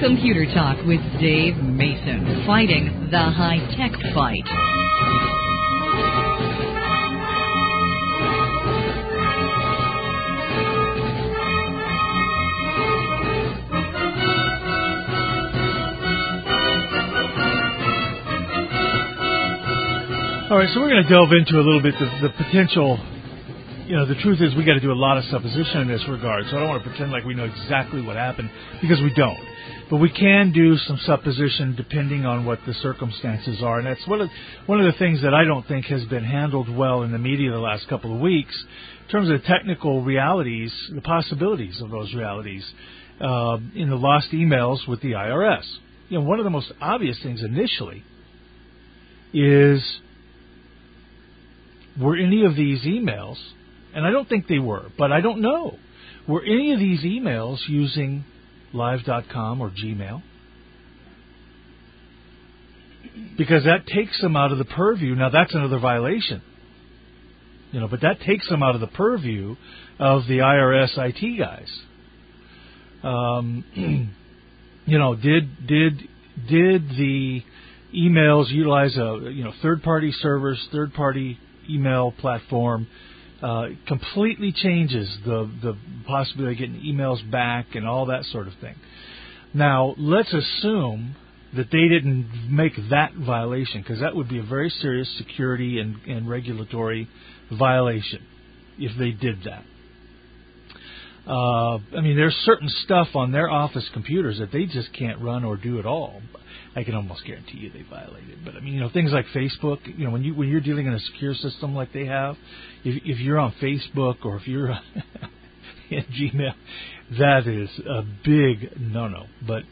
Computer Talk with Dave Mason, fighting the high-tech fight. All right, so we're going to delve into a little bit the potential. You know, the truth is we got to do a lot of supposition in this regard, so I don't want to pretend like we know exactly what happened, because we don't. But we can do some supposition depending on what the circumstances are, and that's one of the things that I don't think has been handled well in the media the last couple of weeks, in terms of the technical realities, the possibilities of those realities in the lost emails with the IRS. You know, one of the most obvious things initially is, were any of these emails, and I don't think they were, but I don't know, were any of these emails using live.com or Gmail? Because that takes them out of the purview. Now, that's another violation, you know, but that takes them out of the purview of the IRS IT guys. You know, did the emails utilize third-party servers, third-party email platform? Completely changes the possibility of getting emails back and all that sort of thing. Now, let's assume that they didn't make that violation, because that would be a very serious security and regulatory violation if they did that. I mean, there's certain stuff on their office computers that they just can't run or do at all. I can almost guarantee you they violated. But I mean, you know, things like Facebook. You know, when you're dealing in a secure system like they have, if you're on Facebook or if you're in Gmail, that is a big no-no. But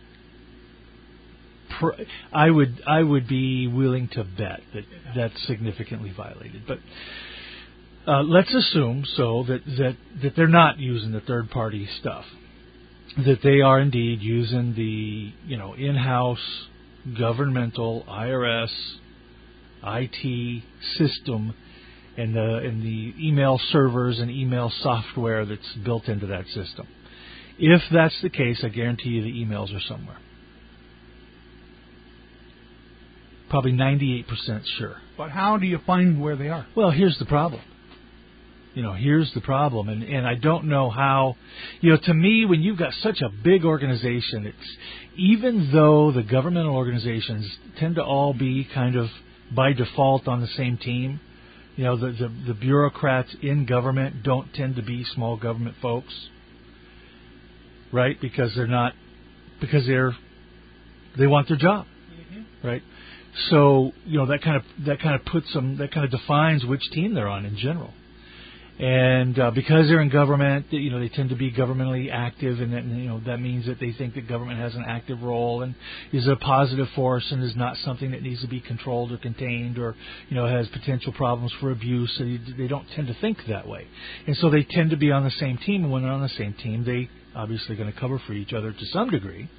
I would be willing to bet that that's significantly violated. But let's assume that they're not using the third-party stuff, that they are indeed using the in-house governmental IRS IT system and the email servers and email software that's built into that system. If that's the case, I guarantee you the emails are somewhere. Probably 98% sure. But how do you find where they are? Well, here's the problem. Here's the problem, and I don't know how. To me, when you've got such a big organization, it's, even though the governmental organizations tend to all be kind of by default on the same team, the bureaucrats in government don't tend to be small government folks, right? Because they want their job, right? So that kind of puts them, that kind of defines which team they're on in general. And because they're in government, they tend to be governmentally active, and that means that they think that government has an active role and is a positive force and is not something that needs to be controlled or contained, or has potential problems for abuse. So they don't tend to think that way, and so they tend to be on the same team. And when they're on the same team, they obviously going to cover for each other to some degree.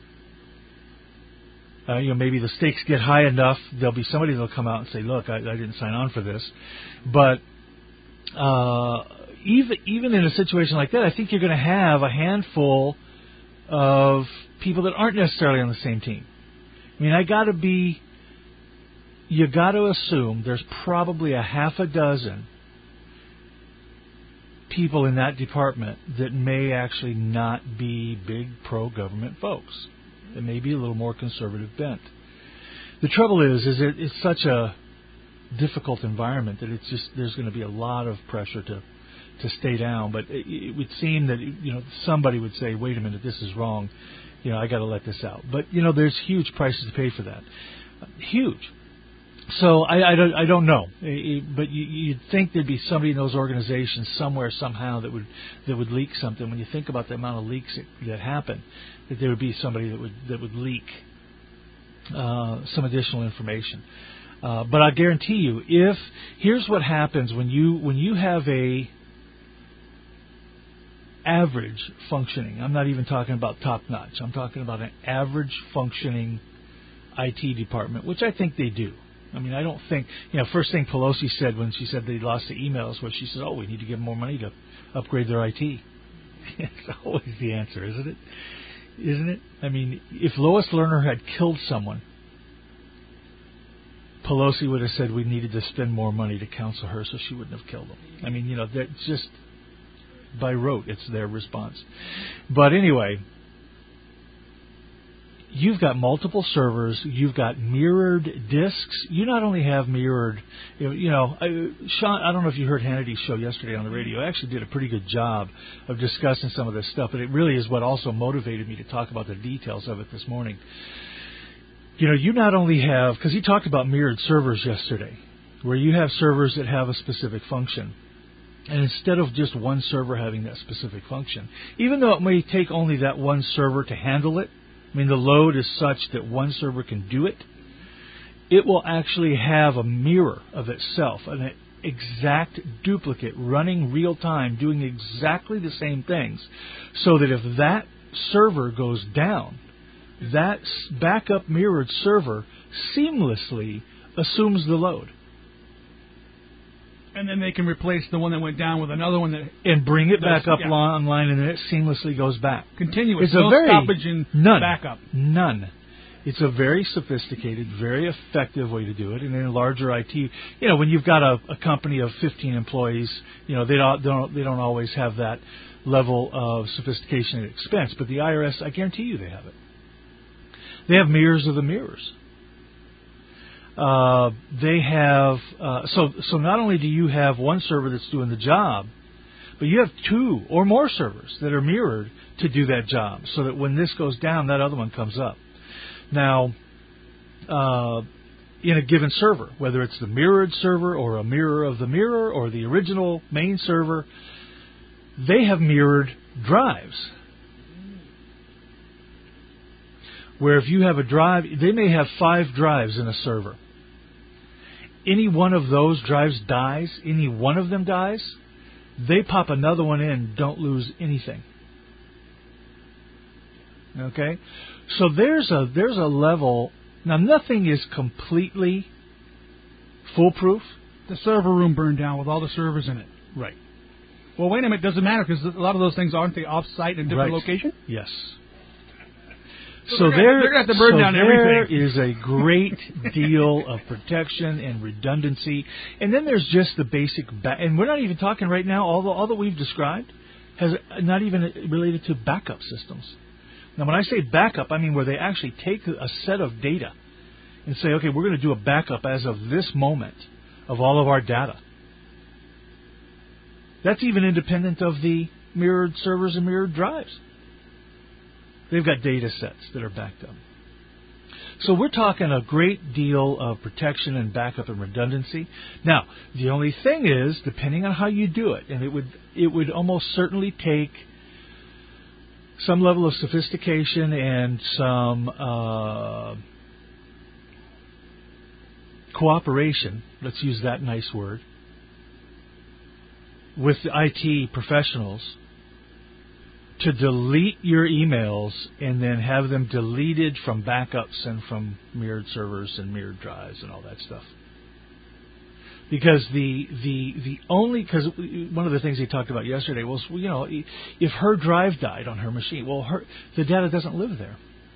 Maybe the stakes get high enough, there'll be somebody that'll come out and say, "Look, I didn't sign on for this," but even in a situation like that, I think you're going to have a handful of people that aren't necessarily on the same team. I mean, you got to assume there's probably a half a dozen people in that department that may actually not be big pro-government folks. That may be a little more conservative bent. The trouble is it's such a difficult environment that it's just, there's going to be a lot of pressure to stay down. But it would seem that somebody would say, wait a minute, this is wrong, I got to let this out. But there's huge prices to pay for that, huge. So I don't know, but you'd think there'd be somebody in those organizations somewhere, somehow, that would leak something. When you think about the amount of leaks that happen, that there would be somebody that would leak some additional information. But I guarantee you, here's what happens when you have a average functioning. I'm not even talking about top notch. I'm talking about an average functioning IT department, which I think they do. I mean, I don't think, first thing Pelosi said when she said they lost the emails was she said, we need to give them more money to upgrade their IT. It's always the answer, isn't it? isn't it? I mean, if Lois Lerner had killed someone, Pelosi would have said we needed to spend more money to counsel her so she wouldn't have killed him. I mean, you know, that's just by rote, it's their response. But anyway, you've got multiple servers, you've got mirrored disks. You not only have mirrored, Sean, I don't know if you heard Hannity's show yesterday on the radio. I actually did a pretty good job of discussing some of this stuff, but it really is what also motivated me to talk about the details of it this morning. You know, you not only have, because he talked about mirrored servers yesterday, where you have servers that have a specific function. And instead of just one server having that specific function, even though it may take only that one server to handle it, I mean, the load is such that one server can do it, it will actually have a mirror of itself, an exact duplicate running real time, doing exactly the same things, so that if that server goes down, that backup mirrored server seamlessly assumes the load. And then they can replace the one that went down with another one that and bring it back up online, and then it seamlessly goes back. Continuous. It's no a very stoppage in backup. None. It's a very sophisticated, very effective way to do it. And in a larger IT, you know, when you've got a company of 15 employees, you know, they don't always have that level of sophistication and expense. But the IRS, I guarantee you, they have it. They have mirrors of the mirrors. They have so not only do you have one server that's doing the job, but you have two or more servers that are mirrored to do that job, so that when this goes down, that other one comes up. Now, in a given server, whether it's the mirrored server or a mirror of the mirror or the original main server, they have mirrored drives. Where if you have a drive, they may have 5 drives in a server. Any one of those drives dies, any one of them dies, they pop another one in, don't lose anything. Okay? So there's a level. Now, nothing is completely foolproof. The server room burned down with all the servers in it. Right. Well, wait a minute. It doesn't matter because a lot of those things aren't they off-site in a different location? Yes. So they're going to have to burn down everything. There is a great deal of protection and redundancy. And then there's just the basic, and we're not even talking right now, all that we've described has not even related to backup systems. Now, when I say backup, I mean where they actually take a set of data and say, okay, we're going to do a backup as of this moment of all of our data. That's even independent of the mirrored servers and mirrored drives. They've got data sets that are backed up. So we're talking a great deal of protection and backup and redundancy. Now, the only thing is, depending on how you do it, and it would almost certainly take some level of sophistication and some cooperation, let's use that nice word, with the IT professionals to delete your emails and then have them deleted from backups and from mirrored servers and mirrored drives and all that stuff. Because because one of the things he talked about yesterday was, you know, if her drive died on her machine, well, the data doesn't live there.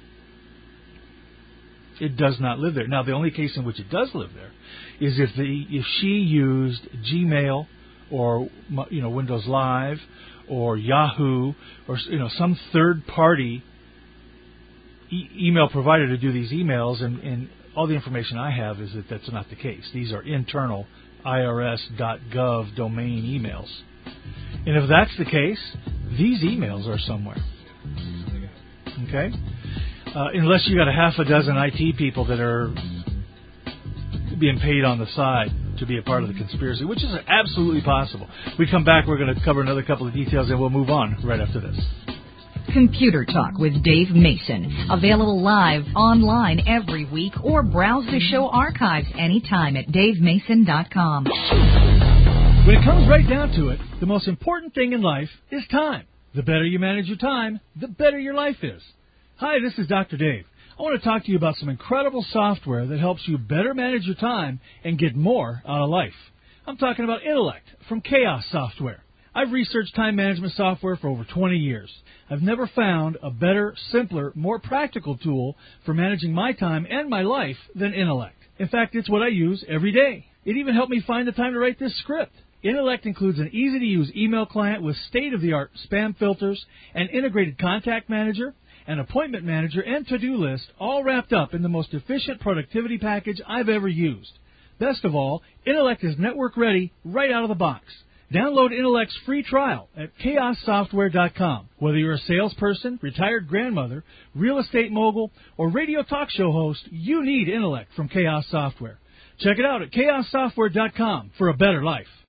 It does not live there. Now, the only case in which it does live there is if she used Gmail or, you know, Windows Live or Yahoo or, you know, some third-party email provider to do these emails, and all the information I have is that that's not the case. These are internal IRS.gov domain emails. And if that's the case, these emails are somewhere. Okay? Unless you got a half a dozen IT people that are being paid on the side to be a part of the conspiracy, which is absolutely possible. We come back, we're going to cover another couple of details, and we'll move on right after this. Computer Talk with Dave Mason. Available live online every week, or browse the show archives anytime at davemason.com. When it comes right down to it, the most important thing in life is time. The better you manage your time, the better your life is. Hi, this is Dr. Dave. I want to talk to you about some incredible software that helps you better manage your time and get more out of life. I'm talking about Intellect from Chaos Software. I've researched time management software for over 20 years. I've never found a better, simpler, more practical tool for managing my time and my life than Intellect. In fact, it's what I use every day. It even helped me find the time to write this script. Intellect includes an easy-to-use email client with state-of-the-art spam filters, an integrated contact manager, an appointment manager, and to-do list, all wrapped up in the most efficient productivity package I've ever used. Best of all, Intellect is network-ready right out of the box. Download Intellect's free trial at chaossoftware.com. Whether you're a salesperson, retired grandmother, real estate mogul, or radio talk show host, you need Intellect from Chaos Software. Check it out at chaossoftware.com for a better life.